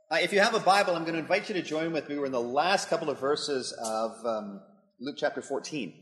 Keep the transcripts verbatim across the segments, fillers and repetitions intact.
Uh, if you have a Bible, I'm going to invite you to join with me. We're in the last couple of verses of um, Luke chapter fourteen.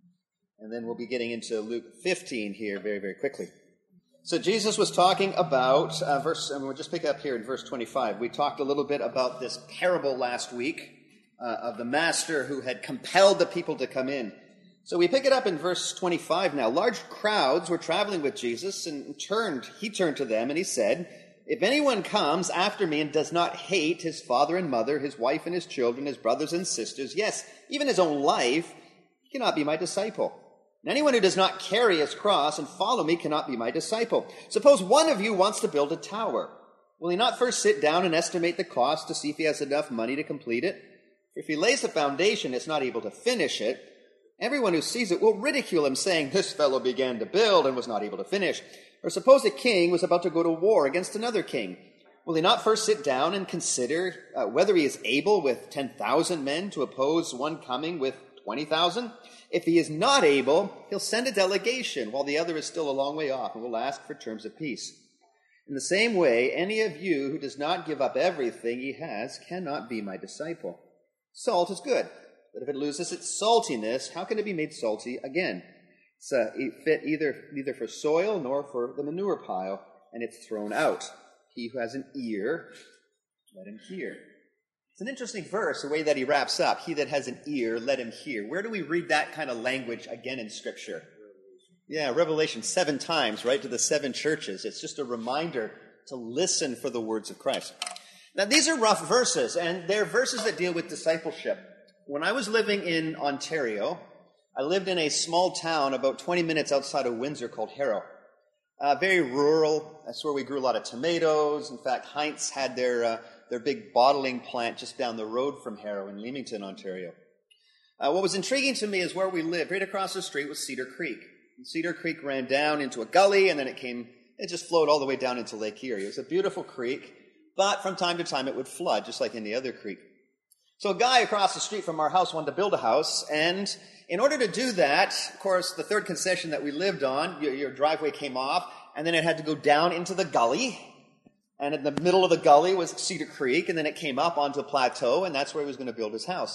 And then we'll be getting into Luke fifteen here very, very quickly. So Jesus was talking about, uh, verse, and we'll just pick up here in verse twenty-five. We talked a little bit about this parable last week uh, of the master who had compelled the people to come in. So we pick it up in verse twenty-five now. Large crowds were traveling with Jesus, and turned, he turned to them and he said, "If anyone comes after me and does not hate his father and mother, his wife and his children, his brothers and sisters, yes, even his own life, he cannot be my disciple. And anyone who does not carry his cross and follow me cannot be my disciple. Suppose one of you wants to build a tower. Will he not first sit down and estimate the cost to see if he has enough money to complete it? For if he lays the foundation and is not able to finish it, everyone who sees it will ridicule him, saying, 'This fellow began to build and was not able to finish.' Or suppose a king was about to go to war against another king. Will he not first sit down and consider uh, whether he is able with ten thousand men to oppose one coming with twenty thousand? If he is not able, he'll send a delegation while the other is still a long way off and will ask for terms of peace. In the same way, any of you who does not give up everything he has cannot be my disciple. Salt is good, but if it loses its saltiness, how can it be made salty again? It's uh, fit either neither for soil nor for the manure pile, and it's thrown out. He who has an ear, let him hear." It's an interesting verse, the way that he wraps up. He that has an ear, let him hear. Where do we read that kind of language again in Scripture? Revelation. Yeah, Revelation seven times, right, to the seven churches. It's just a reminder to listen for the words of Christ. Now, these are rough verses, and they're verses that deal with discipleship. When I was living in Ontario, I lived in a small town about twenty minutes outside of Windsor called Harrow. Uh, very rural. That's where we grew a lot of tomatoes. In fact, Heinz had their uh, their big bottling plant just down the road from Harrow in Leamington, Ontario. Uh, what was intriguing to me is where we lived. Right across the street was Cedar Creek. And Cedar Creek ran down into a gully, and then it came, it just flowed all the way down into Lake Erie. It was a beautiful creek, but from time to time it would flood, just like any other creek. So a guy across the street from our house wanted to build a house, and in order to do that, of course, the third concession that we lived on, your, your driveway came off, and then it had to go down into the gully. And in the middle of the gully was Cedar Creek, and then it came up onto a plateau, and that's where he was going to build his house.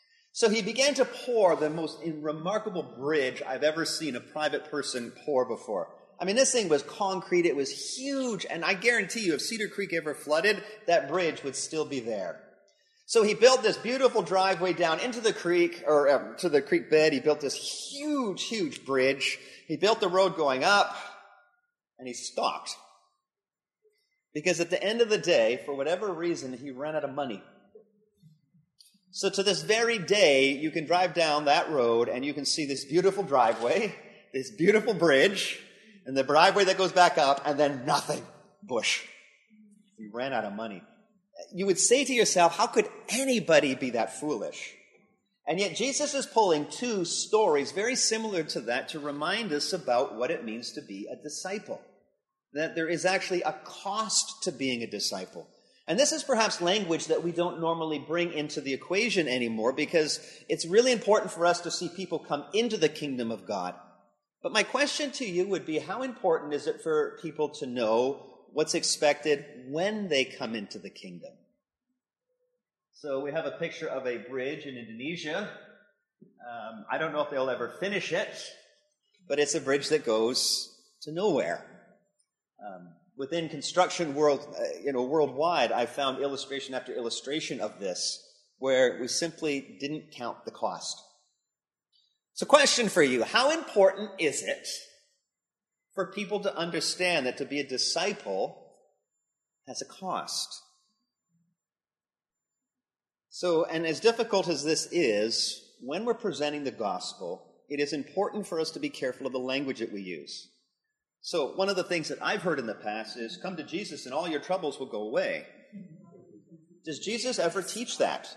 So he began to pour the most remarkable bridge I've ever seen a private person pour before. I mean, this thing was concrete, it was huge, and I guarantee you, if Cedar Creek ever flooded, that bridge would still be there. So he built this beautiful driveway down into the creek, or uh, to the creek bed. He built this huge, huge bridge. He built the road going up, and he stopped. Because at the end of the day, for whatever reason, he ran out of money. So to this very day, you can drive down that road and you can see this beautiful driveway, this beautiful bridge, and the driveway that goes back up, and then nothing. Bush. He ran out of money. You would say to yourself, how could anybody be that foolish? And yet Jesus is pulling two stories very similar to that to remind us about what it means to be a disciple. That there is actually a cost to being a disciple. And this is perhaps language that we don't normally bring into the equation anymore, because it's really important for us to see people come into the kingdom of God. But my question to you would be, how important is it for people to know what's expected when they come into the kingdom? So we have a picture of a bridge in Indonesia. Um, I don't know if they'll ever finish it, but it's a bridge that goes to nowhere. Um, within construction world, uh, you know, worldwide, I've found illustration after illustration of this, where we simply didn't count the cost. So, question for you: how important is it for people to understand that to be a disciple has a cost? So, and as difficult as this is, when we're presenting the gospel, it is important for us to be careful of the language that we use. So one of the things that I've heard in the past is, come to Jesus and all your troubles will go away. Does Jesus ever teach that?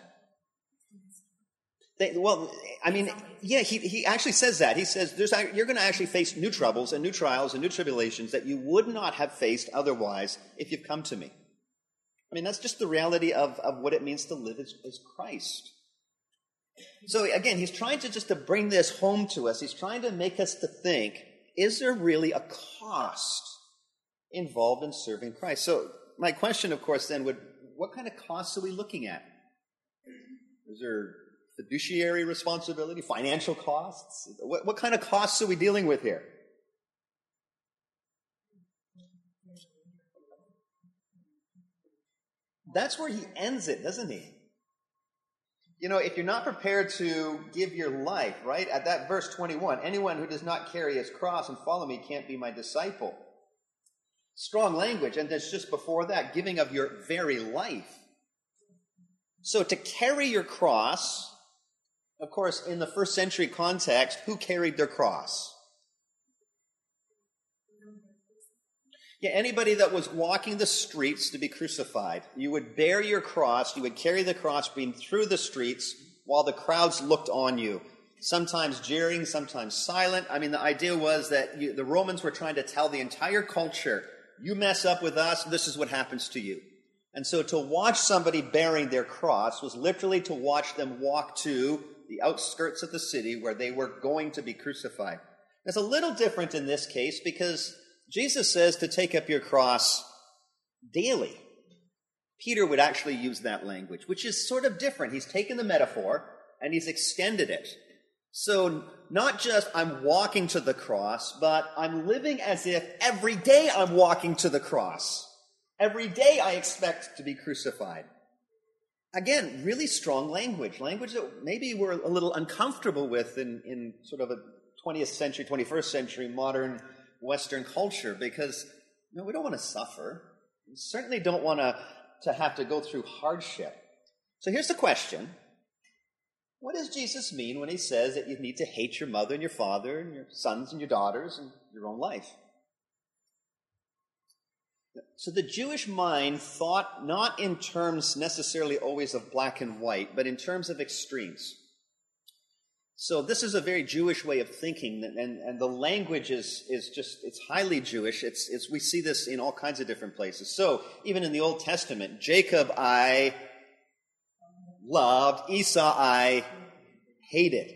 They, well, I mean, yeah, he, he actually says that. He says there's, you're going to actually face new troubles and new trials and new tribulations that you would not have faced otherwise if you've come to me. I mean, that's just the reality of, of what it means to live as, as Christ. So again, he's trying to just to bring this home to us. He's trying to make us to think, is there really a cost involved in serving Christ? So my question, of course, then would what kind of costs are we looking at? Is there fiduciary responsibility, financial costs? What, what kind of costs are we dealing with here? That's where he ends it, doesn't he? You know, if you're not prepared to give your life, right? At that verse twenty-one, anyone who does not carry his cross and follow me can't be my disciple. Strong language. And that's just before that, giving of your very life. So to carry your cross, of course, in the first century context, who carried their cross? Yeah, anybody that was walking the streets to be crucified. You would bear your cross, you would carry the cross beam through the streets while the crowds looked on you. Sometimes jeering, sometimes silent. I mean, the idea was that you, the Romans were trying to tell the entire culture, you mess up with us, this is what happens to you. And so to watch somebody bearing their cross was literally to watch them walk to the outskirts of the city where they were going to be crucified. It's a little different in this case because Jesus says to take up your cross daily. Peter would actually use that language, which is sort of different. He's taken the metaphor and he's extended it. So not just I'm walking to the cross, but I'm living as if every day I'm walking to the cross. Every day I expect to be crucified. Again, really strong language, language that maybe we're a little uncomfortable with in, in sort of a twentieth century, twenty-first century modern Western culture, because you know, we don't want to suffer. We certainly don't want to, to have to go through hardship. So here's the question. What does Jesus mean when he says that you need to hate your mother and your father and your sons and your daughters and your own life? So the Jewish mind thought not in terms necessarily always of black and white, but in terms of extremes. So this is a very Jewish way of thinking, and, and the language is, is just, it's highly Jewish. It's, it's, we see this in all kinds of different places. So even in the Old Testament, Jacob I loved, Esau I hated.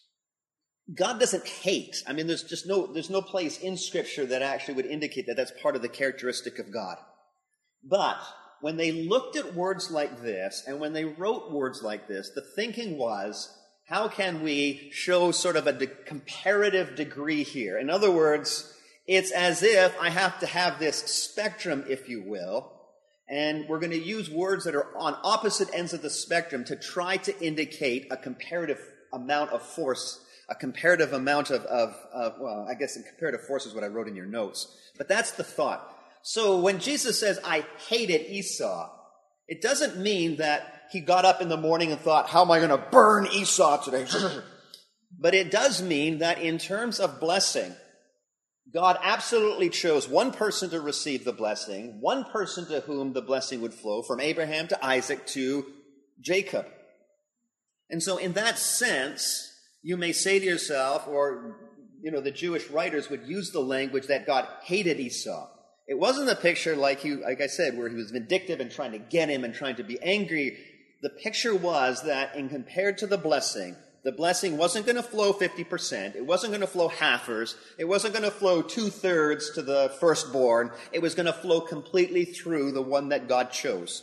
God doesn't hate. I mean, there's just no, there's no place in Scripture that actually would indicate that that's part of the characteristic of God. But when they looked at words like this, and when they wrote words like this, the thinking was, how can we show sort of a de- comparative degree here? In other words, it's as if I have to have this spectrum, if you will, and we're going to use words that are on opposite ends of the spectrum to try to indicate a comparative amount of force, a comparative amount of, of, of, well, I guess comparative force is what I wrote in your notes. But that's the thought. So when Jesus says, I hated Esau, it doesn't mean that he got up in the morning and thought, how am I going to burn Esau today? But it does mean that in terms of blessing, God absolutely chose one person to receive the blessing, one person to whom the blessing would flow, from Abraham to Isaac to Jacob. And so in that sense, you may say to yourself, or, you know, the Jewish writers would use the language that God hated Esau. It wasn't a picture like he, like I said, where he was vindictive and trying to get him and trying to be angry. The picture was that in compared to the blessing, the blessing wasn't going to flow fifty percent. It wasn't going to flow halfers. It wasn't going to flow two-thirds to the firstborn. It was going to flow completely through the one that God chose.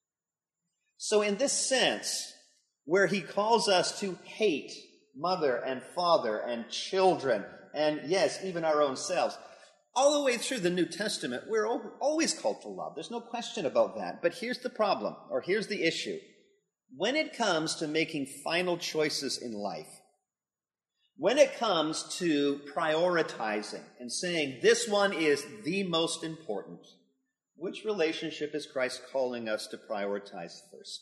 So in this sense, where he calls us to hate mother and father and children, and yes, even our own selves, all the way through the New Testament, we're always called to love. There's no question about that. But here's the problem, or here's the issue. When it comes to making final choices in life, when it comes to prioritizing and saying this one is the most important, which relationship is Christ calling us to prioritize first?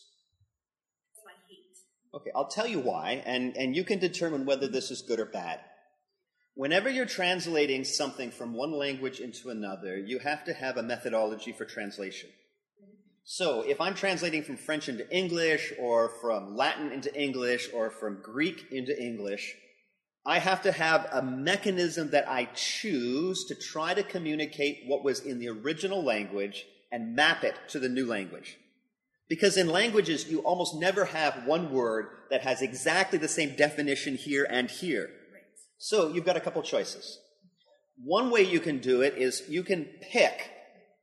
I hate. Okay, I'll tell you why, and, and you can determine whether this is good or bad. Whenever you're translating something from one language into another, you have to have a methodology for translation. So if I'm translating from French into English, or from Latin into English, or from Greek into English, I have to have a mechanism that I choose to try to communicate what was in the original language and map it to the new language. Because in languages, you almost never have one word that has exactly the same definition here and here. So you've got a couple choices. One way you can do it is you can pick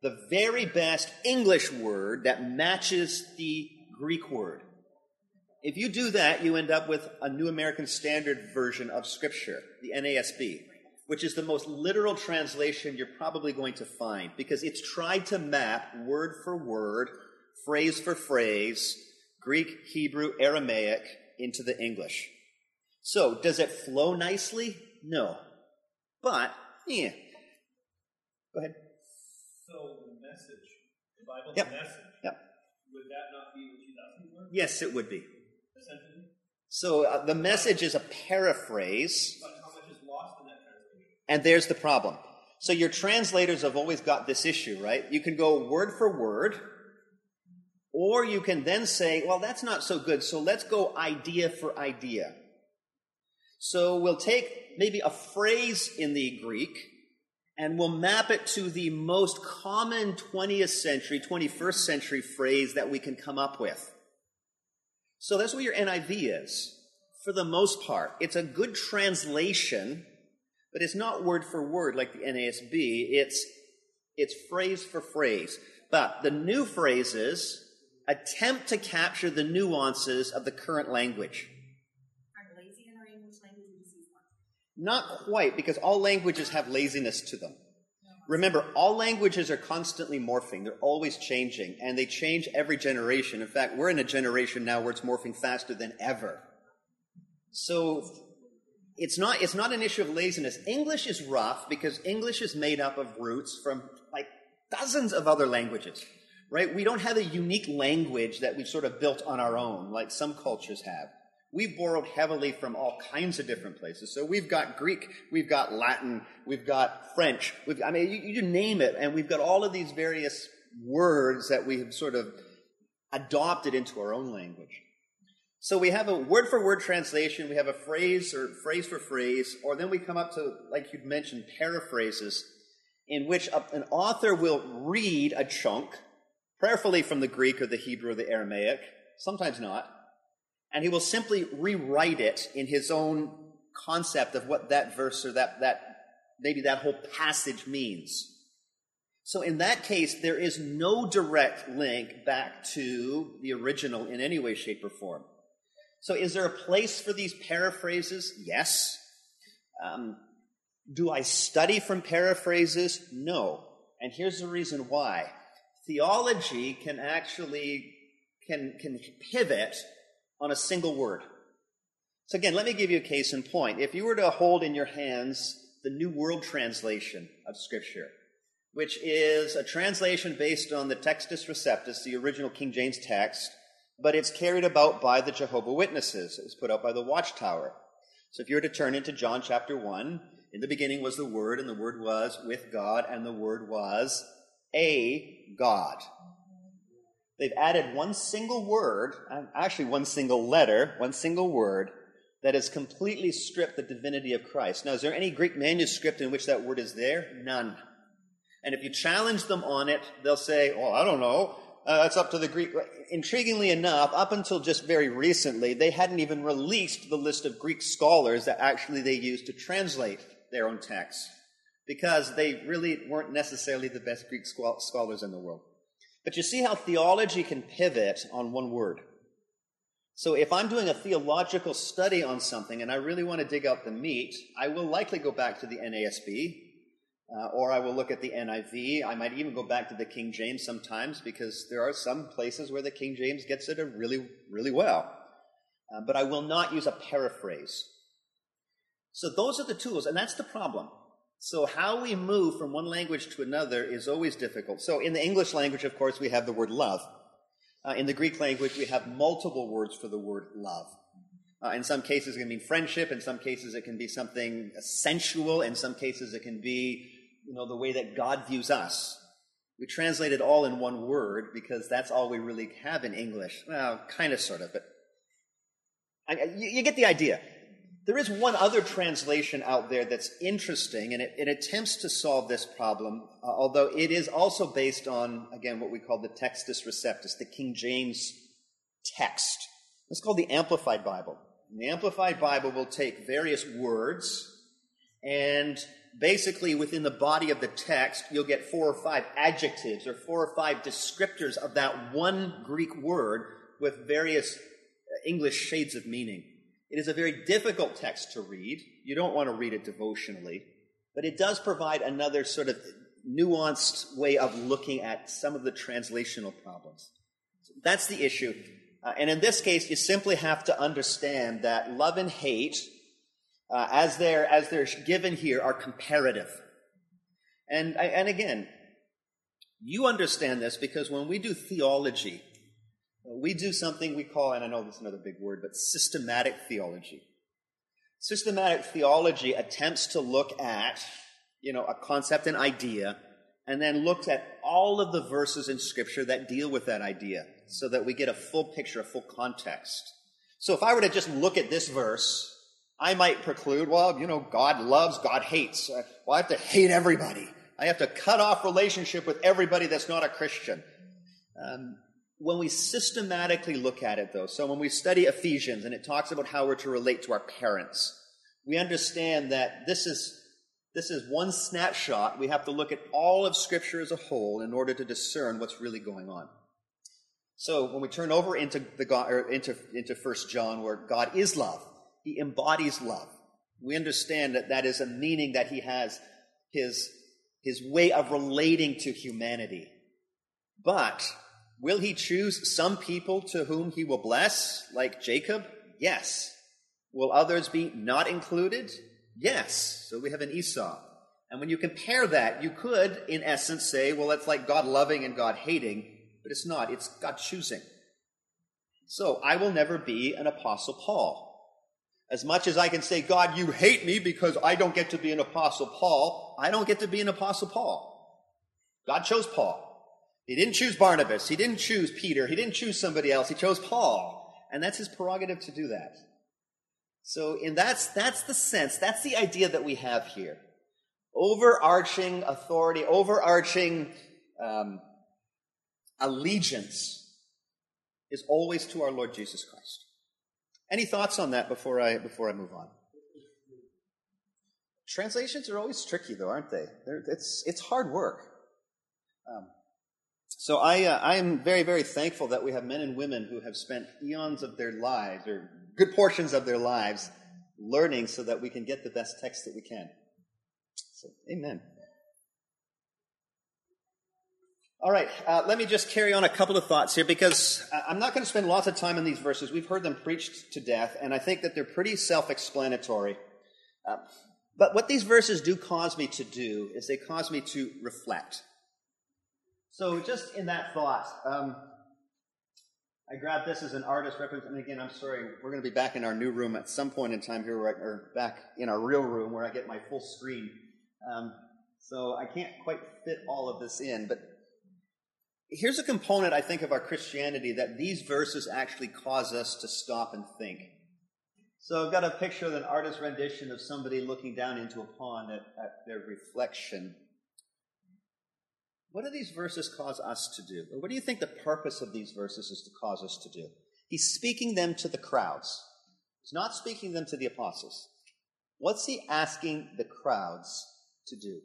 the very best English word that matches the Greek word. If you do that, you end up with a New American Standard Version of Scripture, the N A S B, which is the most literal translation you're probably going to find, because it's tried to map word for word, phrase for phrase, Greek, Hebrew, Aramaic into the English. So, does it flow nicely? No. But, yeah. Go ahead. So, the message, the Bible's yep. message, yep. would that not be what she's asking for? Yes, it would be. Essentially? So, uh, the message is a paraphrase. But how much is lost in that translation? And there's the problem. So, your translators have always got this issue, right? You can go word for word, or you can then say, well, that's not so good, so let's go idea for idea. So we'll take maybe a phrase in the Greek, and we'll map it to the most common twentieth century, twenty-first century phrase that we can come up with. So that's what your N I V is, for the most part. It's a good translation, but it's not word for word like the N A S B. It's, it's phrase for phrase. But the new phrases attempt to capture the nuances of the current language. Not quite, because all languages have laziness to them. Remember, all languages are constantly morphing. They're always changing, and they change every generation. In fact, we're in a generation now where it's morphing faster than ever. So it's not, it's not an issue of laziness. English is rough because English is made up of roots from like dozens of other languages, right? We don't have a unique language that we've sort of built on our own like some cultures have. We've borrowed heavily from all kinds of different places. So we've got Greek, we've got Latin, we've got French. We've, I mean, you, you name it, and we've got all of these various words that we've sort of adopted into our own language. So we have a word-for-word translation, we have a phrase or phrase for phrase, or then we come up to, like you'd mentioned, paraphrases, in which a, an author will read a chunk, prayerfully from the Greek or the Hebrew or the Aramaic, sometimes not, and he will simply rewrite it in his own concept of what that verse or that, that maybe that whole passage means. So in that case, there is no direct link back to the original in any way, shape, or form. So is there a place for these paraphrases? Yes. Um, do I study from paraphrases? No. And here's the reason why. Theology can actually can, can pivot on a single word. So again, let me give you a case in point. If you were to hold in your hands the New World Translation of Scripture, which is a translation based on the Textus Receptus, the original King James text, but it's carried about by the Jehovah's Witnesses. It was put out by the Watchtower. So if you were to turn into John chapter one, in the beginning was the Word, and the Word was with God, and the Word was a God. They've added one single word, actually one single letter, one single word, that has completely stripped the divinity of Christ. Now, is there any Greek manuscript in which that word is there? None. And if you challenge them on it, they'll say, well, I don't know. Uh, that's up to the Greek. Intriguingly enough, up until just very recently, they hadn't even released the list of Greek scholars that actually they used to translate their own texts, because they really weren't necessarily the best Greek scholars in the world. But you see how theology can pivot on one word. So if I'm doing a theological study on something and I really want to dig out the meat, I will likely go back to the N A S B, uh, or I will look at the N I V. I might even go back to the King James sometimes, because there are some places where the King James gets it really, really well. Uh, but I will not use a paraphrase. So those are the tools, and that's the problem. So how we move from one language to another is always difficult. So in the English language, of course, we have the word love. Uh, in the Greek language, we have multiple words for the word love. Uh, in some cases, it can mean friendship. In some cases, it can be something sensual. In some cases, it can be, you know, the way that God views us. We translate it all in one word because that's all we really have in English. Well, kind of, sort of, but I, you, you get the idea. There is one other translation out there that's interesting, and it, it attempts to solve this problem, uh, although it is also based on, again, what we call the Textus Receptus, the King James text. It's called the Amplified Bible. And the Amplified Bible will take various words and basically within the body of the text, you'll get four or five adjectives or four or five descriptors of that one Greek word with various English shades of meaning. It is a very difficult text to read. You don't want to read it devotionally, but it does provide another sort of nuanced way of looking at some of the translational problems. So that's the issue. Uh, and in this case, you simply have to understand that love and hate, uh, as they're as they're given here, are comparative. And and again, you understand this because when we do theology, we do something we call, and I know this is another big word, but systematic theology. Systematic theology attempts to look at, you know, a concept, an idea, and then looks at all of the verses in Scripture that deal with that idea so that we get a full picture, a full context. So if I were to just look at this verse, I might preclude, well, you know, God loves, God hates. Uh, well, I have to hate everybody. I have to cut off relationship with everybody that's not a Christian. Um, when we systematically look at it, though, so when we study Ephesians and it talks about how we're to relate to our parents, we understand that this is This is one snapshot. We have to look at all of Scripture as a whole in order to discern what's really going on. So when we turn over into the God, or into into First John, where God is love, He embodies love. We understand that that is a meaning that He has His His way of relating to humanity. But will He choose some people to whom He will bless, like Jacob? Yes. Will others be not included? Yes. So we have an Esau. And when you compare that, you could, in essence, say, well, that's like God loving and God hating, but it's not. It's God choosing. So I will never be an Apostle Paul. As much as I can say, God, you hate me because I don't get to be an Apostle Paul, I don't get to be an Apostle Paul. God chose Paul. He didn't choose Barnabas. He didn't choose Peter. He didn't choose somebody else. He chose Paul. And that's His prerogative to do that. So in that's that's the sense, that's the idea that we have here. Overarching authority, overarching um, allegiance is always to our Lord Jesus Christ. Any thoughts on that before I before I move on? Translations are always tricky, though, aren't they? They're, it's it's hard work. Um, so I uh, I am very very thankful that we have men and women who have spent eons of their lives, or good portions of their lives, learning so that we can get the best text that we can. So, amen. All right, uh, let me just carry on a couple of thoughts here, because I'm not going to spend lots of time on these verses. We've heard them preached to death, and I think that they're pretty self-explanatory. Uh, but what these verses do cause me to do is they cause me to reflect. So just in that thought, um, I grabbed this as an artist reference, and again, I'm sorry, we're going to be back in our new room at some point in time here, where I, or back in our real room where I get my full screen. Um, so I can't quite fit all of this in, but here's a component, I think, of our Christianity that these verses actually cause us to stop and think. So I've got a picture of an artist's rendition of somebody looking down into a pond at, at their reflection. What do these verses cause us to do? Or what do you think the purpose of these verses is to cause us to do? He's speaking them to the crowds. He's not speaking them to the apostles. What's he asking the crowds to do?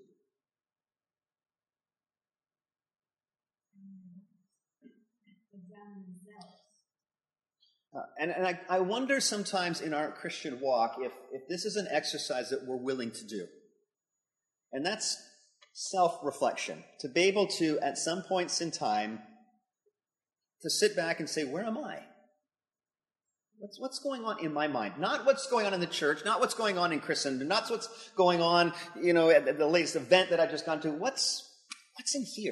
Uh, and and I, I wonder sometimes in our Christian walk if, if this is an exercise that we're willing to do. And that's self-reflection. To be able to, at some points in time, to sit back and say, where am I? What's, what's going on in my mind? Not what's going on in the church, not what's going on in Christendom, not what's going on, you know, at the latest event that I've just gone to. What's, what's in here?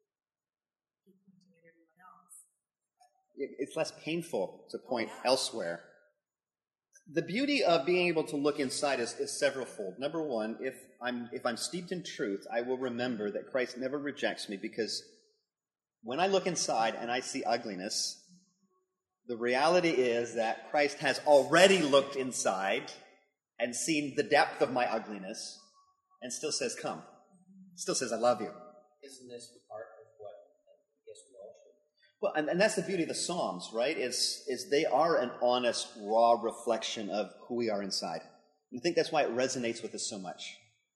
It's less painful to point elsewhere. The beauty of being able to look inside is, is severalfold. Number one, if I'm if I'm steeped in truth, I will remember that Christ never rejects me, because when I look inside and I see ugliness, the reality is that Christ has already looked inside and seen the depth of my ugliness and still says, come. Still says, I love you. Isn't this part of what I guess we all should? Well, and, and that's the beauty of the Psalms, right? Is is they are an honest, raw reflection of who we are inside. And I think that's why it resonates with us so much.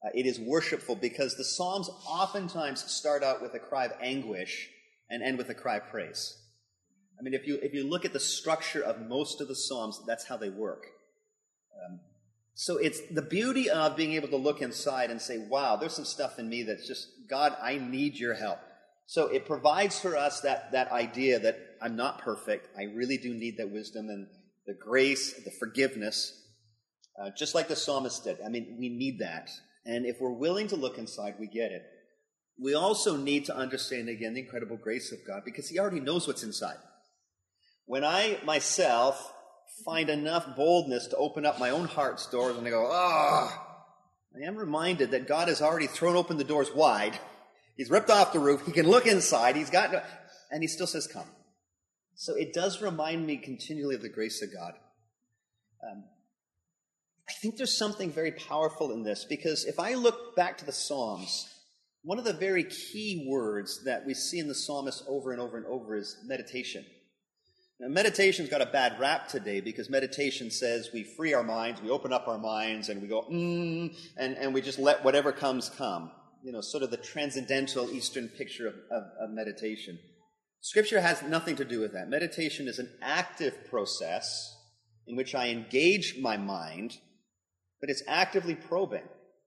Uh, it is worshipful because the Psalms oftentimes start out with a cry of anguish and end with a cry of praise. I mean, if you if you look at the structure of most of the Psalms, that's how they work. Um, so it's the beauty of being able to look inside and say, wow, there's some stuff in me that's just, God, I need your help. So it provides for us that, that idea that I'm not perfect. I really do need that wisdom and the grace, the forgiveness, uh, just like the psalmist did. I mean, we need that. And if we're willing to look inside, we get it. We also need to understand, again, the incredible grace of God because he already knows what's inside. When I myself find enough boldness to open up my own heart's doors and I go, ah, I am reminded that God has already thrown open the doors wide. He's ripped off the roof. He can look inside. He's got, no, and he still says, come. So it does remind me continually of the grace of God. Um, I think there's something very powerful in this because if I look back to the Psalms, one of the very key words that we see in the psalmist over and over and over is meditation. Now, meditation's got a bad rap today because meditation says we free our minds, we open up our minds, and we go, mm, and, and we just let whatever comes come. You know, sort of the transcendental Eastern picture of, of, of meditation. Scripture has nothing to do with that. Meditation is an active process in which I engage my mind, but it's actively probing.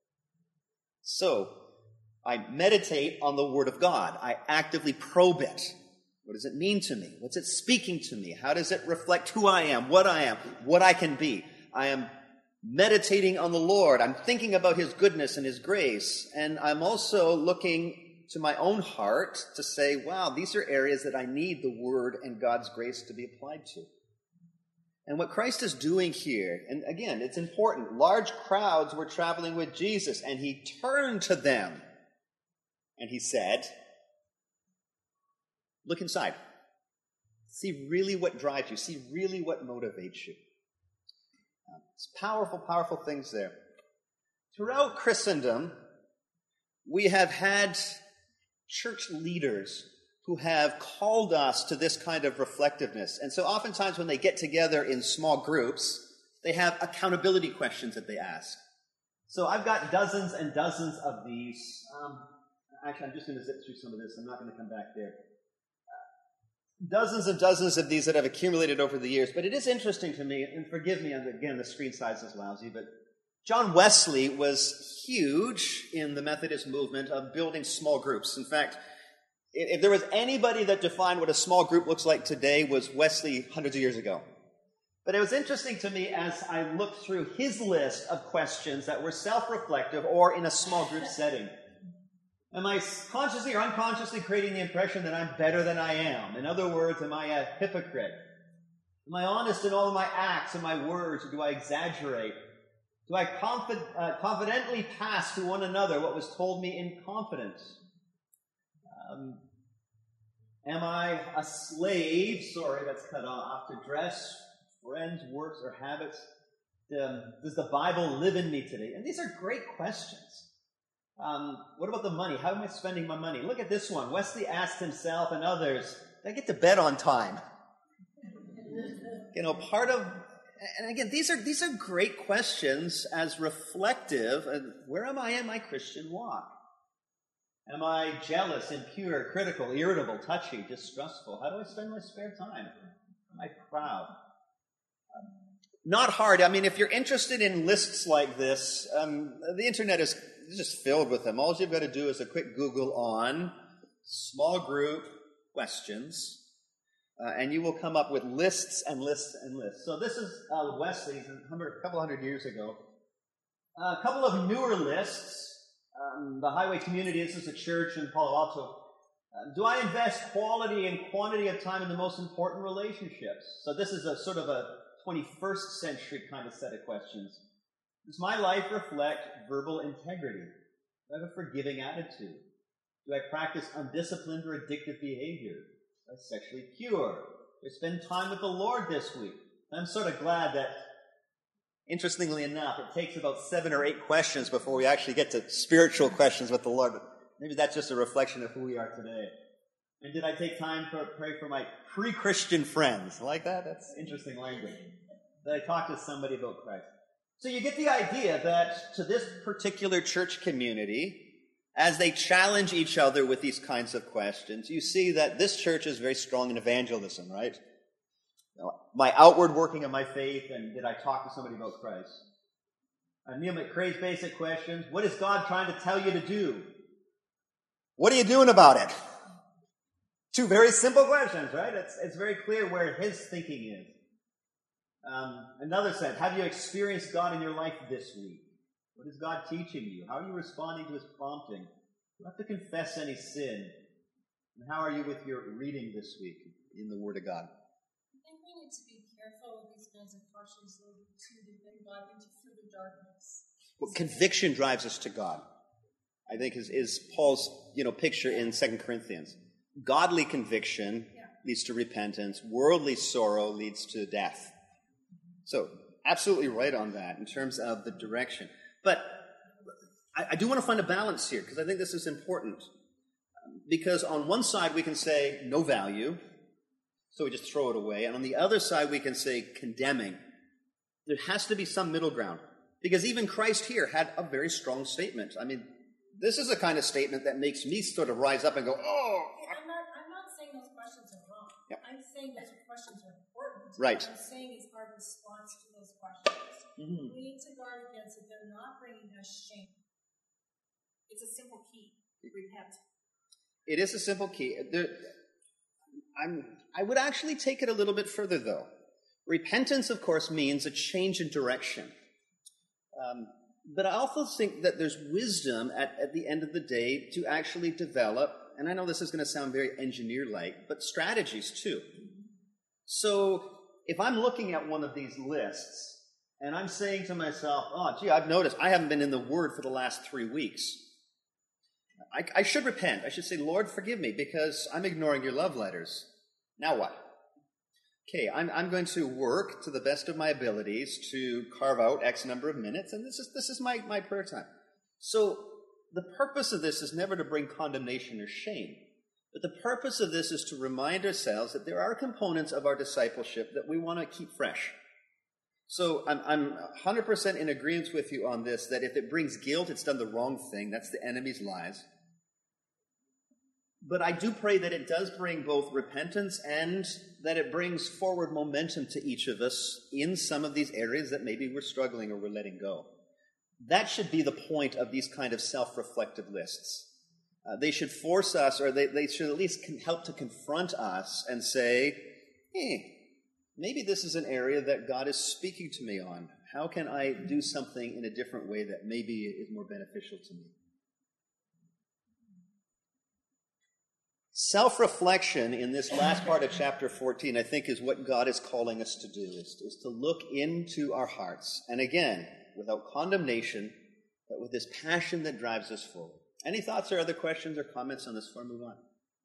So, I meditate on the Word of God. I actively probe it. What does it mean to me? What's it speaking to me? How does it reflect who I am, what I am, what I can be? I am meditating on the Lord. I'm thinking about his goodness and his grace. And I'm also looking to my own heart to say, wow, these are areas that I need the Word and God's grace to be applied to. And what Christ is doing here, and again, it's important. Large crowds were traveling with Jesus, and he turned to them and he said, look inside. See really what drives you. See really what motivates you. Uh, it's powerful, powerful things there. Throughout Christendom, we have had church leaders who have called us to this kind of reflectiveness. And so oftentimes when they get together in small groups, they have accountability questions that they ask. So I've got dozens and dozens of these. Um, actually, I'm just going to zip through some of this. I'm not going to come back there. Dozens and dozens of these that have accumulated over the years. But it is interesting to me, and forgive me, again, the screen size is lousy, but John Wesley was huge in the Methodist movement of building small groups. In fact, if there was anybody that defined what a small group looks like today, was Wesley hundreds of years ago. But it was interesting to me as I looked through his list of questions that were self-reflective or in a small group setting. Am I consciously or unconsciously creating the impression that I'm better than I am? In other words, am I a hypocrite? Am I honest in all of my acts and my words, or do I exaggerate? Do I confid- uh, confidently pass to one another what was told me in confidence? Um, am I a slave, sorry, that's cut off, to dress, friends, works, or habits? Um, does the Bible live in me today? And these are great questions. Um, what about the money? How am I spending my money? Look at this one. Wesley asked himself and others, did I get to bed on time? You know, part of, and again, these are these are great questions as reflective of where am I in my Christian walk? Am I jealous, impure, critical, irritable, touchy, distrustful? How do I spend my spare time? Am I proud? Um, not hard. I mean, if you're interested in lists like this, um, the internet is just filled with them. All you've got to do is a quick Google on small group questions, uh, and you will come up with lists and lists and lists. So this is uh, Wesley's a couple hundred years ago. Uh, a couple of newer lists. Um, the Highway Community, this is a church in Palo Alto. Uh, do I invest quality and quantity of time in the most important relationships? So this is a sort of a twenty-first century kind of set of questions. Does my life reflect verbal integrity? Do I have a forgiving attitude? Do I practice undisciplined or addictive behavior? Am I sexually pure? Do I spend time with the Lord this week? I'm sort of glad that, interestingly enough, it takes about seven or eight questions before we actually get to spiritual questions with the Lord. But maybe that's just a reflection of who we are today. And did I take time to pray for my pre-Christian friends? Like that? That's interesting language. Did I talk to somebody about Christ? So you get the idea that to this particular church community, as they challenge each other with these kinds of questions, you see that this church is very strong in evangelism, right? My outward working of my faith, and did I talk to somebody about Christ? And Neil McCrae's basic questions: what is God trying to tell you to do? What are you doing about it? Two very simple questions, right? It's, it's very clear where his thinking is. Um, another sense: have you experienced God in your life this week? What is God teaching you? How are you responding to his prompting? Do you have to confess any sin? And how are you with your reading this week in the Word of God? I think we need to be careful with these kinds of questions, though, to bring God into further darkness. Well, conviction drives us to God, I think, is, is Paul's you know picture in Second Corinthians. Godly conviction Yeah. leads to repentance. Worldly sorrow leads to death. So, absolutely right on that in terms of the direction. But I, I do want to find a balance here, because I think this is important. Because on one side we can say no value, so we just throw it away. And on the other side we can say condemning. There has to be some middle ground. Because even Christ here had a very strong statement. I mean, this is a kind of statement that makes me sort of rise up and go, oh. I'm not, I'm not saying those questions are wrong. Yeah. I'm saying those questions are important. Right. What I'm saying is our response to those questions. Mm-hmm. We need to guard against it. They're not bringing us shame. It's a simple key. Repent. It is a simple key. There, I'm, I would actually take it a little bit further, though. Repentance, of course, means a change in direction. Um, but I also think that there's wisdom at, at the end of the day to actually develop, and I know this is going to sound very engineer-like, but strategies too. So if I'm looking at one of these lists, and I'm saying to myself, oh, gee, I've noticed I haven't been in the Word for the last three weeks. I, I should repent. I should say, Lord, forgive me, because I'm ignoring your love letters. Now what? Okay, I'm, I'm going to work to the best of my abilities to carve out X number of minutes, and this is this is my, my prayer time. So the purpose of this is never to bring condemnation or shame, but the purpose of this is to remind ourselves that there are components of our discipleship that we want to keep fresh. So I'm, I'm one hundred percent in agreement with you on this, that if it brings guilt, it's done the wrong thing. That's the enemy's lies. But I do pray that it does bring both repentance and that it brings forward momentum to each of us in some of these areas that maybe we're struggling or we're letting go. That should be the point of these kind of self-reflective lists. Uh, they should force us, or they, they should at least can help to confront us and say, hey, maybe this is an area that God is speaking to me on. How can I do something in a different way that maybe is more beneficial to me? Self-reflection in this last part of chapter fourteen, I think, is what God is calling us to do, is, is to look into our hearts. And again, without condemnation, but with this passion that drives us forward. Any thoughts or other questions or comments on this before I move on?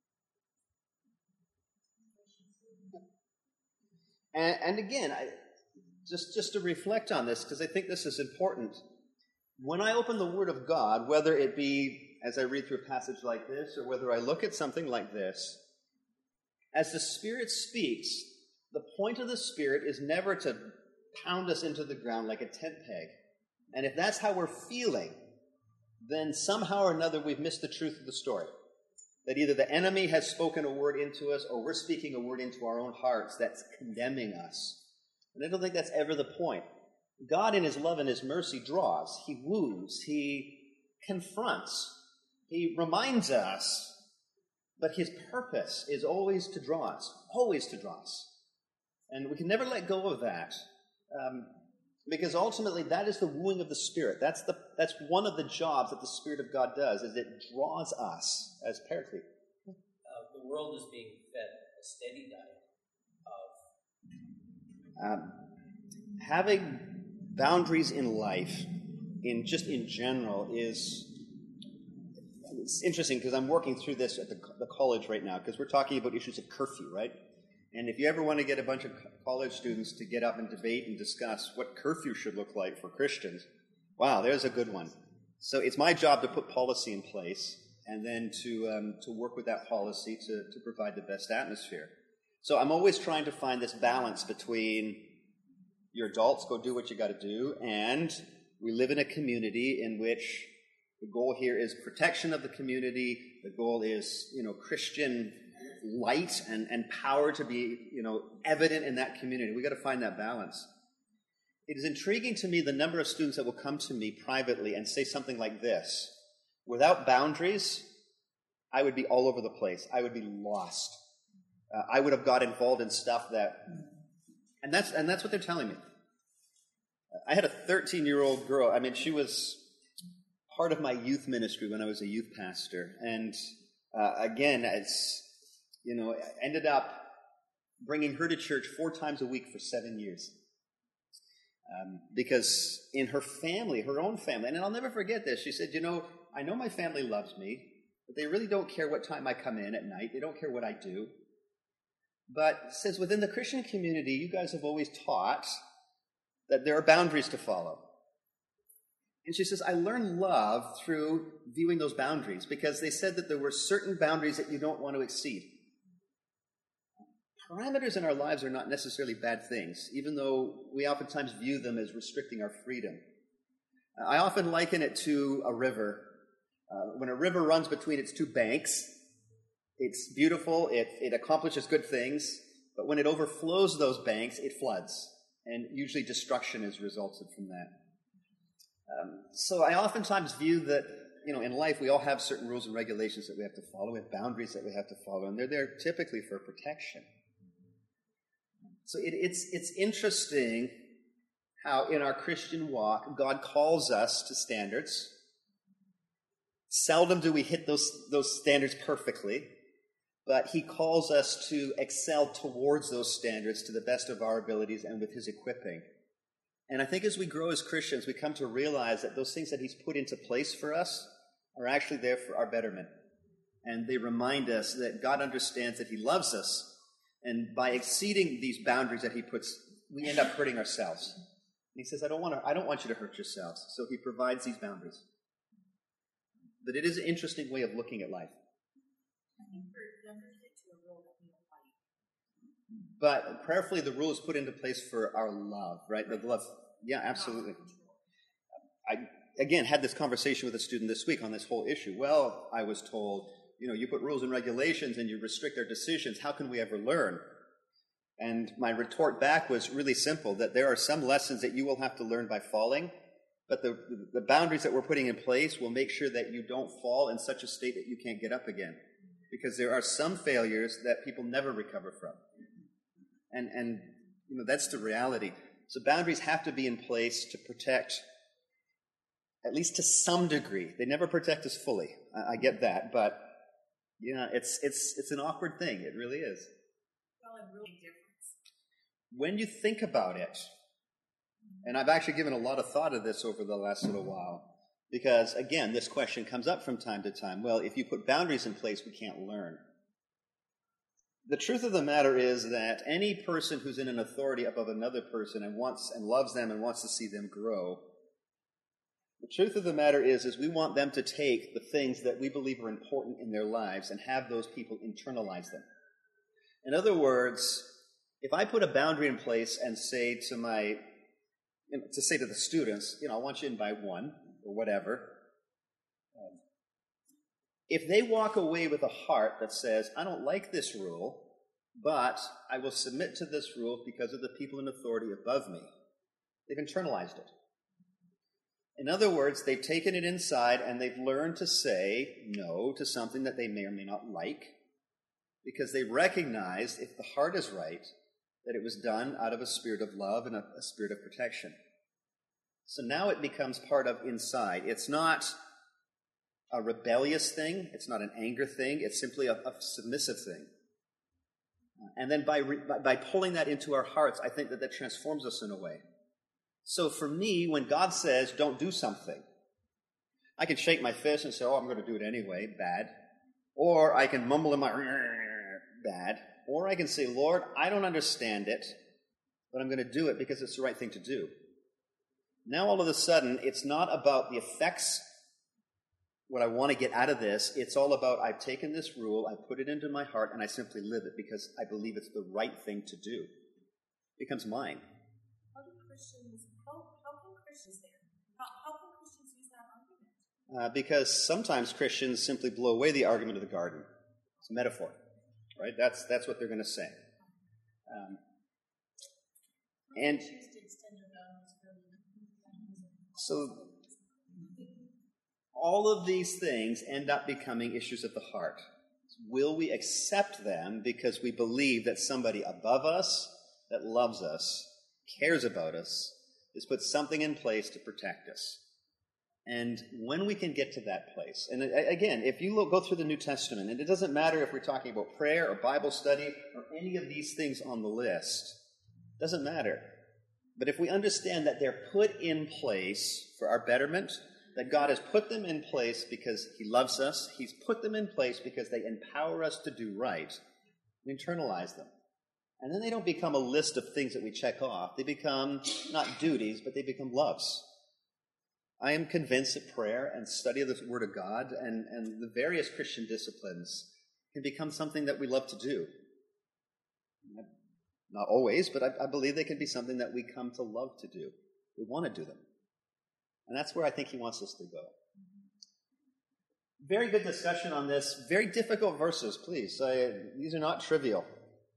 And, and again, I, just, just to reflect on this, because I think this is important. When I open the Word of God, whether it be as I read through a passage like this, or whether I look at something like this, as the Spirit speaks, the point of the Spirit is never to pound us into the ground like a tent peg. And if that's how we're feeling, then somehow or another we've missed the truth of the story. That either the enemy has spoken a word into us, or we're speaking a word into our own hearts that's condemning us. And I don't think that's ever the point. God in his love and his mercy draws, he woos, he confronts, he reminds us, but his purpose is always to draw us, always to draw us. And we can never let go of that, um, because ultimately that is the wooing of the Spirit. That's the that's one of the jobs that the Spirit of God does, is it draws us as paraclete. Uh, the world is being fed a steady diet of... Um, having boundaries in life, in just in general, is... It's interesting because I'm working through this at the, the college right now, because we're talking about issues of curfew, right? And if you ever want to get a bunch of college students to get up and debate and discuss what curfew should look like for Christians, wow, there's a good one. So it's my job to put policy in place and then to um, to work with that policy to, to provide the best atmosphere. So I'm always trying to find this balance between You're adults, go do what you got to do. And we live in a community in which the goal here is protection of the community. The goal is, you know, Christian light and, and power to be, you know, evident in that community. We've got to find that balance. It is intriguing to me the number of students that will come to me privately and say something like this: without boundaries, I would be all over the place. I would be lost. Uh, I would have got involved in stuff that, and that's and that's what they're telling me. I had a thirteen-year-old girl. I mean, she was part of my youth ministry when I was a youth pastor, and uh, again, as you know, I ended up bringing her to church four times a week for seven years. Um, because in her family, her own family, and I'll never forget this, she said, you know, I know my family loves me, but they really don't care what time I come in at night. They don't care what I do. But says within the Christian community, you guys have always taught that there are boundaries to follow. And she says, I learned love through viewing those boundaries, because they said that there were certain boundaries that you don't want to exceed. Parameters in our lives are not necessarily bad things, even though we oftentimes view them as restricting our freedom. I often liken it to a river. Uh, when a river runs between its two banks, it's beautiful, it, it accomplishes good things, but when it overflows those banks, it floods, and usually destruction is resulted from that. Um, so I oftentimes view that, you know, in life we all have certain rules and regulations that we have to follow, we have boundaries that we have to follow, and they're there typically for protection. So it, it's it's interesting how in our Christian walk, God calls us to standards. Seldom do we hit those, those standards perfectly, but he calls us to excel towards those standards to the best of our abilities and with his equipping. And I think as we grow as Christians, we come to realize that those things that he's put into place for us are actually there for our betterment. And they remind us that God understands that he loves us. And by exceeding these boundaries that he puts, we end up hurting ourselves. And he says, I don't want to, I don't want you to hurt yourselves. So he provides these boundaries. But it is an interesting way of looking at life. But prayerfully, the rule is put into place for our love, right? The love. Yeah, absolutely. I, again, had this conversation with a student this week on this whole issue. Well, I was told, you know, you put rules and regulations and you restrict our decisions. How can we ever learn? And my retort back was really simple, that there are some lessons that you will have to learn by falling, but the, the boundaries that we're putting in place will make sure that you don't fall in such a state that you can't get up again. Because there are some failures that people never recover from. And, and you know, that's the reality. So boundaries have to be in place to protect, at least to some degree. They never protect us fully. I, I get that, but yeah, it's it's it's an awkward thing. It really is. Well, it really difference. When you think about it, and I've actually given a lot of thought to this over the last little while, because again, this question comes up from time to time. Well, if you put boundaries in place, we can't learn. The truth of the matter is that any person who's in an authority above another person and wants and loves them and wants to see them grow, the truth of the matter is, is we want them to take the things that we believe are important in their lives and have those people internalize them. In other words, if I put a boundary in place and say to my, you know, to say to the students, you know, I want you in by one or whatever, um, if they walk away with a heart that says, I don't like this rule, but I will submit to this rule because of the people in authority above me, they've internalized it. In other words, they've taken it inside and they've learned to say no to something that they may or may not like, because they recognized, if the heart is right, that it was done out of a spirit of love and a, a spirit of protection. So now it becomes part of inside. It's not a rebellious thing. It's not an anger thing. It's simply a, a submissive thing. And then by, re, by by pulling that into our hearts, I think that that transforms us in a way. So for me, when God says, don't do something, I can shake my fist and say, oh, I'm going to do it anyway, bad. Or I can mumble in my, bad. Or I can say, Lord, I don't understand it, but I'm going to do it because it's the right thing to do. Now all of a sudden, it's not about the effects, what I want to get out of this. It's all about, I've taken this rule, I put it into my heart, and I simply live it because I believe it's the right thing to do. It becomes mine. How do Christians, how, how can Christians there? How, how can Christians use that argument? Uh, because sometimes Christians simply blow away the argument of the garden. It's a metaphor, right? That's that's what they're going to say. Um, and so all of these things end up becoming issues of the heart. Will we accept them because we believe that somebody above us that loves us, cares about us, has put something in place to protect us? And when we can get to that place, and again, if you look, go through the New Testament, and it doesn't matter if we're talking about prayer or Bible study or any of these things on the list, it doesn't matter. But if we understand that they're put in place for our betterment, that God has put them in place because He loves us, He's put them in place because they empower us to do right, we internalize them. And then they don't become a list of things that we check off. They become not duties, but they become loves. I am convinced that prayer and study of the Word of God and, and the various Christian disciplines can become something that we love to do. Not always, but I, I believe they can be something that we come to love to do. We want to do them. And that's where I think He wants us to go. Very good discussion on this. Very difficult verses, please. I, these are not trivial.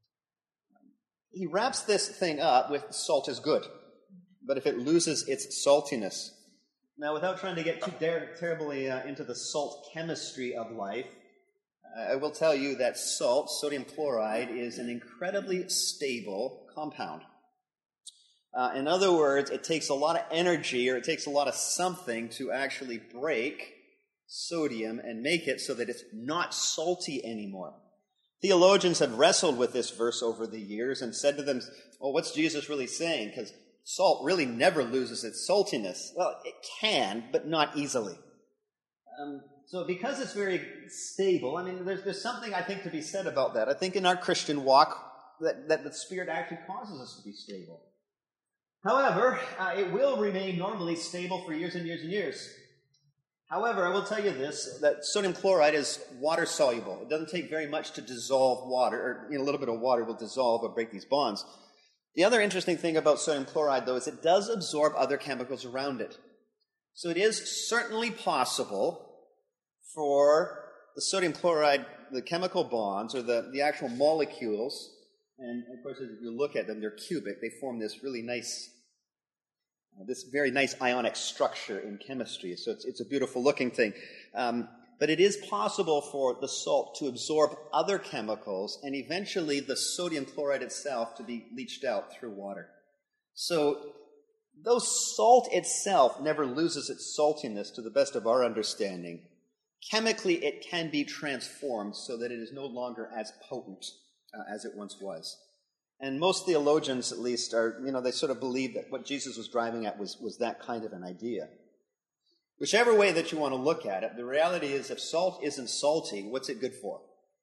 He wraps this thing up with salt is good, but if it loses its saltiness. Now, without trying to get too ter- terribly uh, into the salt chemistry of life, uh, I will tell you that salt, sodium chloride, is an incredibly stable compound. Uh, in other words, it takes a lot of energy, or it takes a lot of something to actually break sodium and make it so that it's not salty anymore. Theologians have wrestled with this verse over the years and said to them, well, what's Jesus really saying? Because salt really never loses its saltiness. Well, it can, but not easily. Um, so because it's very stable, I mean, there's, there's something I think to be said about that. I think in our Christian walk that, that the Spirit actually causes us to be stable. However, uh, it will remain normally stable for years and years and years. However, I will tell you this, that sodium chloride is water-soluble. It doesn't take very much to dissolve water, or you know, a little bit of water will dissolve or break these bonds. The other interesting thing about sodium chloride, though, is it does absorb other chemicals around it. So it is certainly possible for the sodium chloride, the chemical bonds, or the, the actual molecules, and of course, as you look at them, they're cubic. They form this really nice, uh, this very nice ionic structure in chemistry. So it's, it's a beautiful looking thing. Um, but it is possible for the salt to absorb other chemicals and eventually the sodium chloride itself to be leached out through water. So though salt itself never loses its saltiness to the best of our understanding, chemically it can be transformed so that it is no longer as potent uh, as it once was. And most theologians, at least, are, you know, they sort of believe that what Jesus was driving at was, was that kind of an idea. Whichever way that you want to look at it, the reality is if salt isn't salty, what's it good for?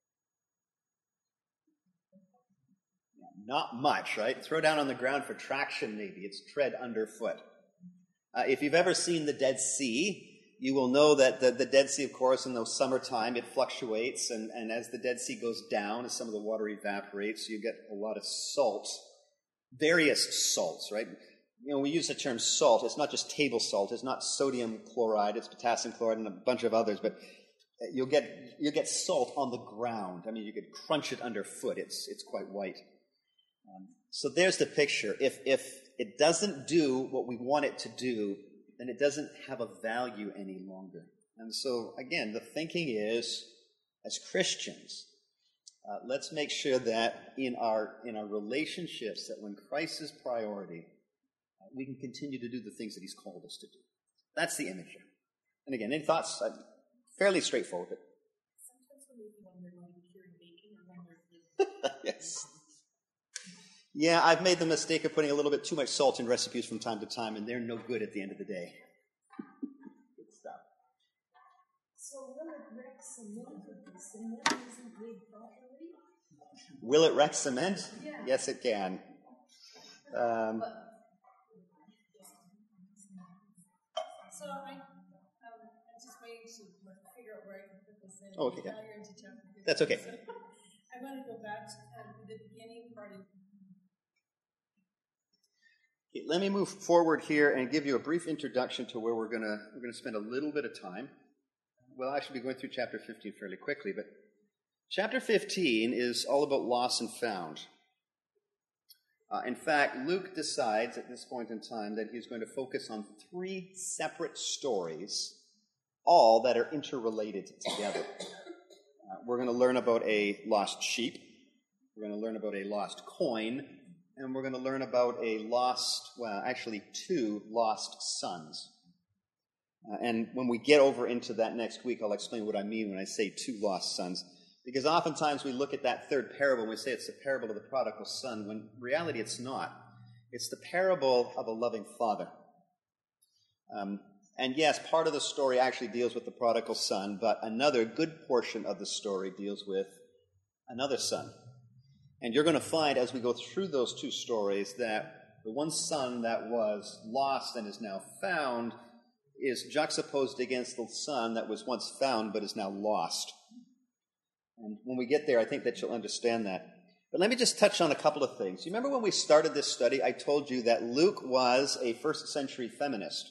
Not much, right? Throw down on the ground for traction, maybe. It's tread underfoot. Uh, if you've ever seen the Dead Sea, you will know that the, the Dead Sea, of course, in the summertime, it fluctuates, and, and as the Dead Sea goes down, as some of the water evaporates, you get a lot of salt, various salts, right? You know, we use the term salt. It's not just table salt. It's not sodium chloride. It's potassium chloride and a bunch of others, but you'll get you'll get salt on the ground. I mean, you could crunch it underfoot. It's it's quite white. Um, so there's the picture. If if it doesn't do what we want it to do, then it doesn't have a value any longer. And so, again, the thinking is, as Christians, uh, let's make sure that in our in our relationships, that when Christ is priority, uh, we can continue to do the things that He's called us to do. That's the image. And again, any thoughts? Uh, fairly straightforward. Sometimes when we wonder when we're curing bacon or when we're Yes. Yeah, I've made the mistake of putting a little bit too much salt in recipes from time to time, and they're no good at the end of the day. Good stuff. So will it wreck cement if the cement isn't made properly? Will it wreck cement? Yeah. Yes, it can. Um, So I, um, I'm just waiting to figure out where I can put this in. Oh, okay, yeah. Now you're into chapter fifteen. That's okay. So I want to go back to um, the beginning part of Let me move forward here and give you a brief introduction to where we're going to we're going to spend a little bit of time. Well, I should be going through chapter fifteen fairly quickly, but chapter fifteen is all about lost and found. Uh, in fact, Luke decides at this point in time that he's going to focus on three separate stories, all that are interrelated together. Uh, we're going to learn about a lost sheep. We're going to learn about a lost coin. And we're going to learn about a lost, well, actually two lost sons. Uh, and when we get over into that next week, I'll explain what I mean when I say two lost sons. Because oftentimes we look at that third parable and we say it's the parable of the prodigal son, when in reality it's not. It's the parable of a loving father. Um, and yes, part of the story actually deals with the prodigal son, but another good portion of the story deals with another son. And you're going to find as we go through those two stories that the one son that was lost and is now found is juxtaposed against the son that was once found but is now lost. And when we get there, I think that you'll understand that. But let me just touch on a couple of things. You remember when we started this study, I told you that Luke was a first century feminist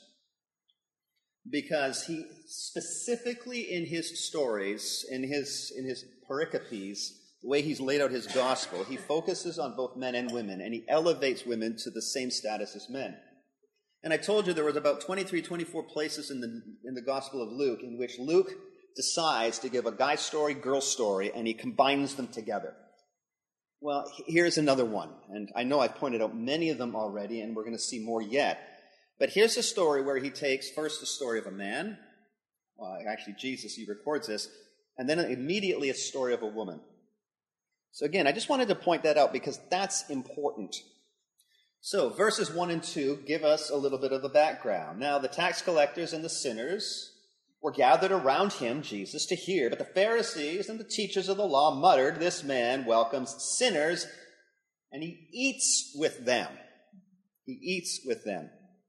because he specifically in his stories, in his, in his pericopes, the way he's laid out his gospel, he focuses on both men and women, and he elevates women to the same status as men. And I told you there was about twenty-three, twenty-four places in the in the Gospel of Luke in which Luke decides to give a guy story, girl story, and he combines them together. Well, here's another one, and I know I've pointed out many of them already, and we're going to see more yet. But here's a story where he takes first the story of a man, well, actually Jesus, he records this, and then immediately a story of a woman. So again, I just wanted to point that out because that's important. So verses one and two give us a little bit of the background. Now, the tax collectors and the sinners were gathered around him, Jesus, to hear, but the Pharisees and the teachers of the law muttered, "This man welcomes sinners, and he eats with them." He eats with them.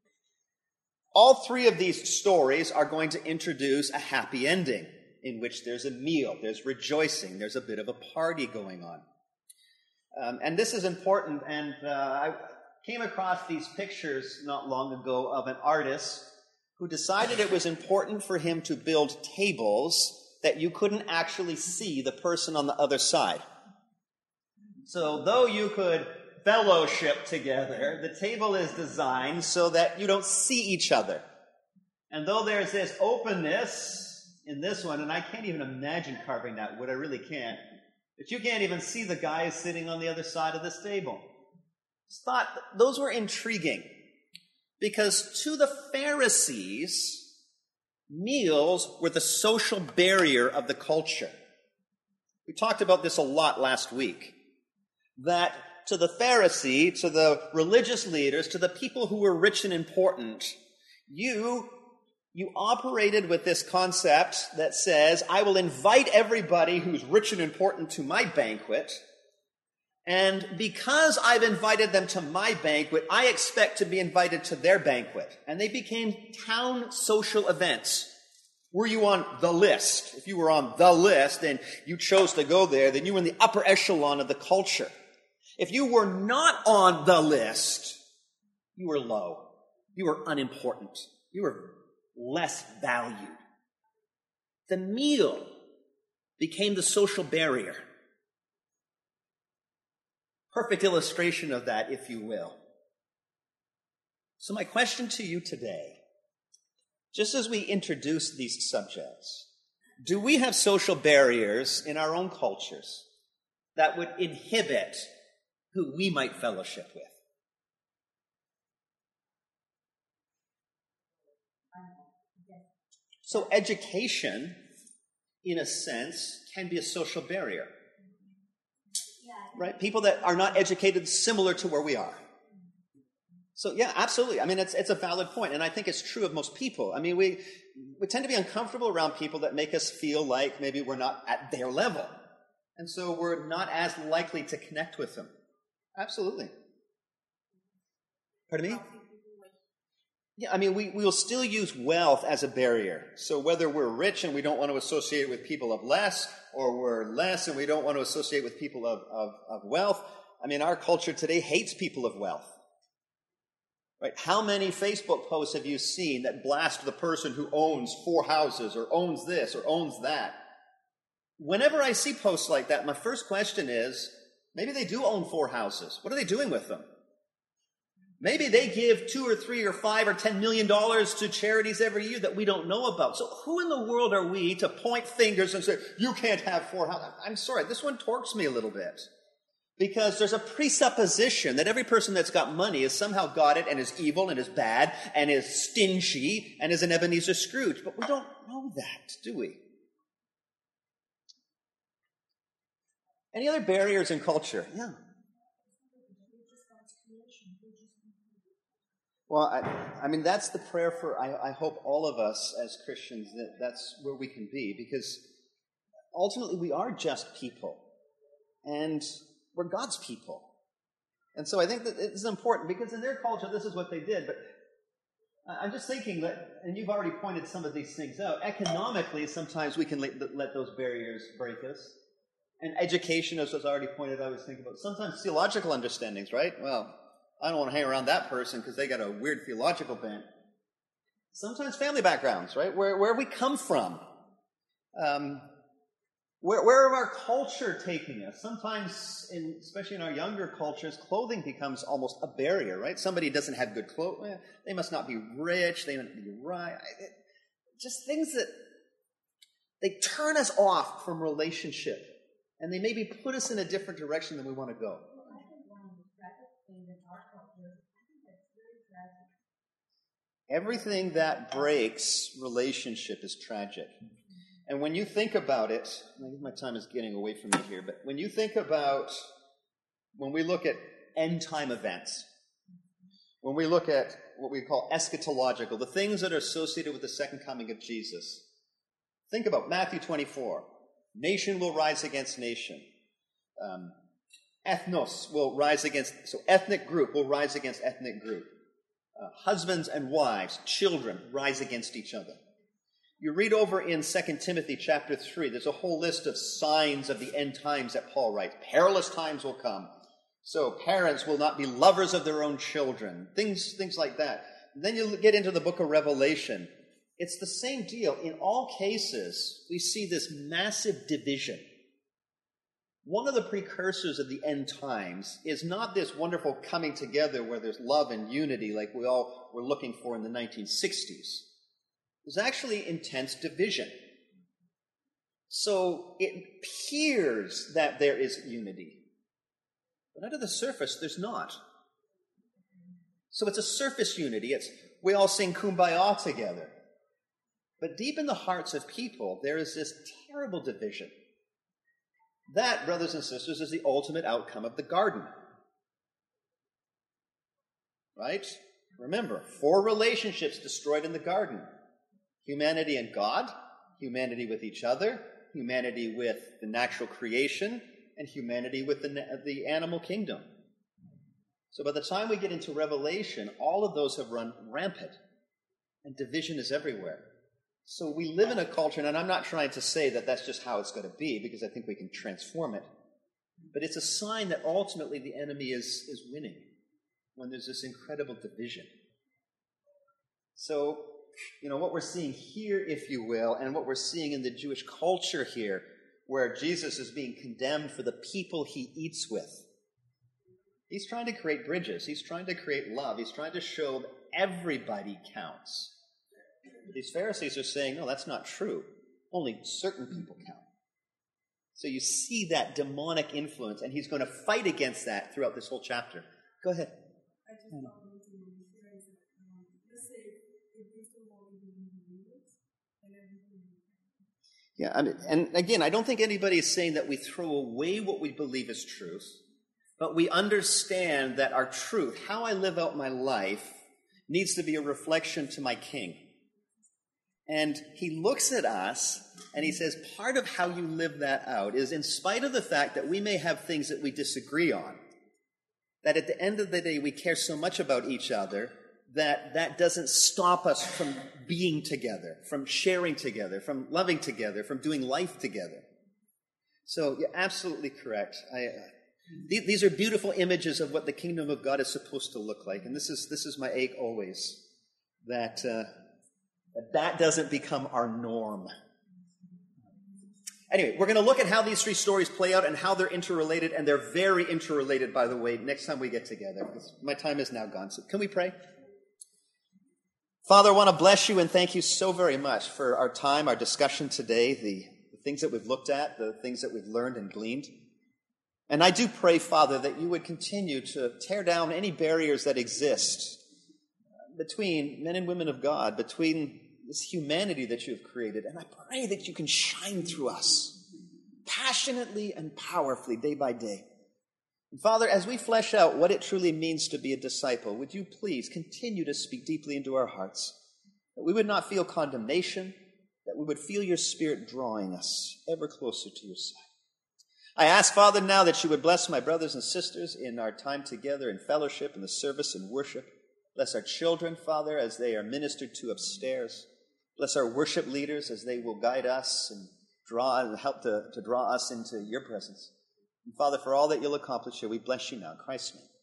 All three of these stories are going to introduce a happy ending, in which there's a meal, there's rejoicing, there's a bit of a party going on. Um, and this is important, and uh, I came across these pictures not long ago of an artist who decided it was important for him to build tables that you couldn't actually see the person on the other side. So though you could fellowship together, the table is designed so that you don't see each other. And though there's this openness in this one, and I can't even imagine carving that wood, I really can't, but you can't even see the guys sitting on the other side of this table. I thought those were intriguing, because to the Pharisees, meals were the social barrier of the culture. We talked about this a lot last week, that to the Pharisee, to the religious leaders, to the people who were rich and important, you You operated with this concept that says, I will invite everybody who's rich and important to my banquet, and because I've invited them to my banquet, I expect to be invited to their banquet. And they became town social events. Were you on the list? If you were on the list and you chose to go there, then you were in the upper echelon of the culture. If you were not on the list, you were low. You were unimportant. You were less valued. The meal became the social barrier. Perfect illustration of that, if you will. So my question to you today, just as we introduce these subjects, do we have social barriers in our own cultures that would inhibit who we might fellowship with? So education, in a sense, can be a social barrier. Right? People that are not educated similar to where we are. So yeah, absolutely. I mean, it's it's a valid point, and I think it's true of most people. I mean, we we tend to be uncomfortable around people that make us feel like maybe we're not at their level. And so we're not as likely to connect with them. Absolutely. Pardon me? Yeah, I mean, we, we will still use wealth as a barrier. So whether we're rich and we don't want to associate with people of less, or we're less and we don't want to associate with people of, of, of wealth, I mean, our culture today hates people of wealth. Right? How many Facebook posts have you seen that blast the person who owns four houses or owns this or owns that? Whenever I see posts like that, my first question is, maybe they do own four houses. What are they doing with them? Maybe they give two or three or five or ten million dollars to charities every year that we don't know about. So who in the world are we to point fingers and say, you can't have four houses? I'm sorry, this one torques me a little bit. Because there's a presupposition that every person that's got money has somehow got it and is evil and is bad and is stingy and is an Ebenezer Scrooge. But we don't know that, do we? Any other barriers in culture? Yeah. Well, I, I mean, that's the prayer for, I, I hope, all of us as Christians, that that's where we can be. Because ultimately we are just people. And we're God's people. And so I think that it's important, because in their culture, this is what they did. But I'm just thinking that, and you've already pointed some of these things out, economically, sometimes we can let, let those barriers break us. And education, as was already pointed out, I was thinking about sometimes theological understandings, right? Well, I don't want to hang around that person because they got a weird theological bent. Sometimes family backgrounds, right? Where, where we come from. Um, Where, where are our culture taking us? Sometimes, in, especially in our younger cultures, clothing becomes almost a barrier, right? Somebody doesn't have good clothes. Eh, they must not be rich. They must be right. It, just things that they turn us off from relationship. And they maybe put us in a different direction than we want to go. Everything that breaks relationship is tragic. And when you think about it, I think my time is getting away from me here, but when you think about, when we look at end-time events, when we look at what we call eschatological, the things that are associated with the second coming of Jesus, think about Matthew twenty-four. Nation will rise against nation. Um, ethnos will rise against, so ethnic group will rise against ethnic group. Uh, husbands and wives, children rise against each other. You read over in Second Timothy chapter three, there's a whole list of signs of the end times that Paul writes. Perilous times will come. So parents will not be lovers of their own children. Things, things like that. And then you get into the book of Revelation. It's the same deal. In all cases, we see this massive division. One of the precursors of the end times is not this wonderful coming together where there's love and unity like we all were looking for in the nineteen sixties. There's actually intense division. So it appears that there is unity. But under the surface, there's not. So it's a surface unity. It's we all sing Kumbaya together. But deep in the hearts of people, there is this terrible division. That, brothers and sisters, is the ultimate outcome of the garden. Right? Remember, four relationships destroyed in the garden. Humanity and God, humanity with each other, humanity with the natural creation, and humanity with the, the animal kingdom. So by the time we get into Revelation, all of those have run rampant, and division is everywhere. So we live in a culture, and I'm not trying to say that that's just how it's going to be, because I think we can transform it. But it's a sign that ultimately the enemy is, is winning, when there's this incredible division. So, you know, what we're seeing here, if you will, and what we're seeing in the Jewish culture here, where Jesus is being condemned for the people he eats with. He's trying to create bridges. He's trying to create love. He's trying to show that everybody counts. These Pharisees are saying, no, that's not true. Only certain people count. So you see that demonic influence, and he's going to fight against that throughout this whole chapter. Go ahead. I just thought one thing when you say is that, um, let's say if they still want to be believers, and everything. Yeah, I mean, and again, I don't think anybody is saying that we throw away what we believe is truth, but we understand that our truth, how I live out my life, needs to be a reflection to my King. And he looks at us and he says, part of how you live that out is in spite of the fact that we may have things that we disagree on, that at the end of the day we care so much about each other that that doesn't stop us from being together, from sharing together, from loving together, from doing life together. So you're absolutely correct. I, These are beautiful images of what the kingdom of God is supposed to look like. And this is this is my ache always, that uh, that, that doesn't become our norm. Anyway, we're going to look at how these three stories play out and how they're interrelated, and they're very interrelated, by the way, next time we get together, because my time is now gone. So can we pray? Father, I want to bless you and thank you so very much for our time, our discussion today, the, the things that we've looked at, the things that we've learned and gleaned. And I do pray, Father, that you would continue to tear down any barriers that exist between men and women of God, between this humanity that you have created. And I pray that you can shine through us passionately and powerfully day by day. And Father, as we flesh out what it truly means to be a disciple, would you please continue to speak deeply into our hearts, that we would not feel condemnation, that we would feel your Spirit drawing us ever closer to your side. I ask, Father, now that you would bless my brothers and sisters in our time together in fellowship, in the service and worship. Bless our children, Father, as they are ministered to upstairs. Bless our worship leaders as they will guide us and draw and help to, to draw us into your presence. And Father, for all that you'll accomplish here, we bless you now in Christ's name.